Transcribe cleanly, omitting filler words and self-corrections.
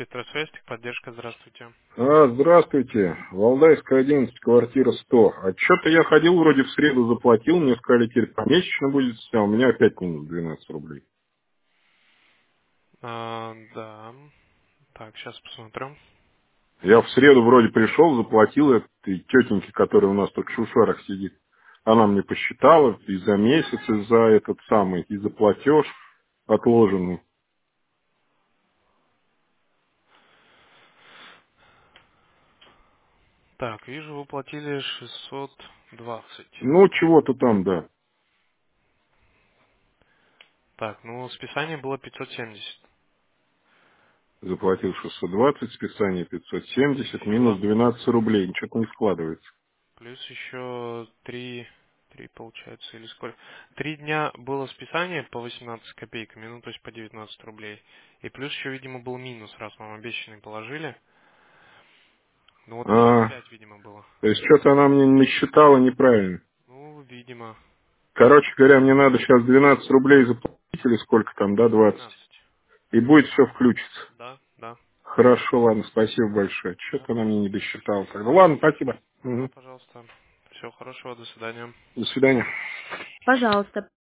Петросвязь, поддержка, здравствуйте. Здравствуйте. Валдайская, 11, квартира 100. А что-то я ходил, вроде в среду заплатил, мне сказали, теперь помесячно будет, а у меня опять минус 12 рублей. Да. Так, сейчас посмотрим. Я в среду вроде пришел, заплатил этой тетеньке, которая у нас тут в Шушарах сидит. Она мне посчитала и за месяц, и за этот самый, и за платеж отложенный. Так, вижу, вы платили 620. Ну, чего-то там, да. Так, ну, списание было 570. Заплатил 620, списание 570, минус Еще, 12 рублей. Ничего-то не складывается. плюс еще 3 получается, или сколько? 3 дня было списание по 18 копейками, ну, то есть по 19 рублей. И плюс еще, видимо, был минус, раз вам обещанный положили. Ну, вот А, 55, видимо, было. то есть что-то она мне насчитала неправильно. Ну, видимо, Короче говоря, мне надо сейчас 12 рублей заплатить или сколько там, да, 20. 12. И будет все включится. Да, да. Хорошо, ладно, спасибо большое. Да, Что-то она мне не досчитала тогда. Ладно, спасибо. да, Мгм. пожалуйста. Всего хорошего, до свидания. До свидания. Пожалуйста,